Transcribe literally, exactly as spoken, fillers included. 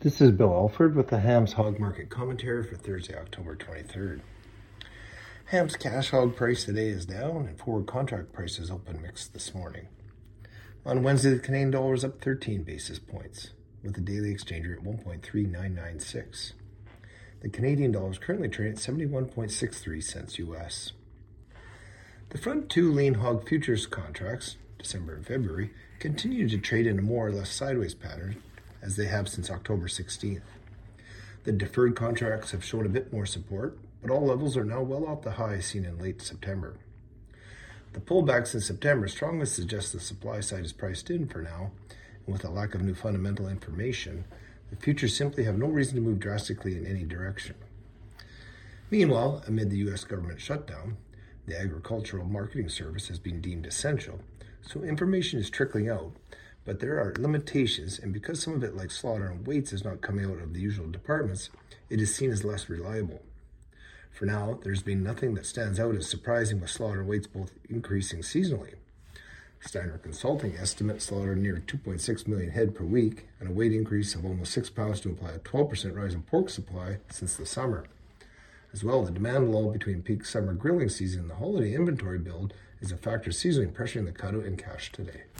This is Bill Alford with the Hams Hog Market Commentary for Thursday, October twenty-third. Hams cash hog price today is down and forward contract prices open mixed this morning. On Wednesday, the Canadian dollar was up thirteen basis points with the daily exchange rate at one point three nine nine six. The Canadian dollar is currently trading at seventy-one point six three cents U S. The front two lean hog futures contracts, December and February, continue to trade in a more or less sideways pattern as they have since October sixteenth. The deferred contracts have shown a bit more support, but all levels are now well off the highs seen in late September. The pullbacks in September strongly suggest the supply side is priced in for now, and with a lack of new fundamental information, the futures simply have no reason to move drastically in any direction. Meanwhile, amid the U S government shutdown, the Agricultural Marketing Service has been deemed essential, so information is trickling out, but there are limitations, and because some of it, like slaughter and weights, is not coming out of the usual departments, it is seen as less reliable. For now, there's been nothing that stands out as surprising, with slaughter and weights both increasing seasonally. Steiner Consulting estimates slaughter near two point six million head per week, and a weight increase of almost six pounds to imply a twelve percent rise in pork supply since the summer. As well, the demand lull between peak summer grilling season and the holiday inventory build is a factor seasonally pressuring the cutout and cash today.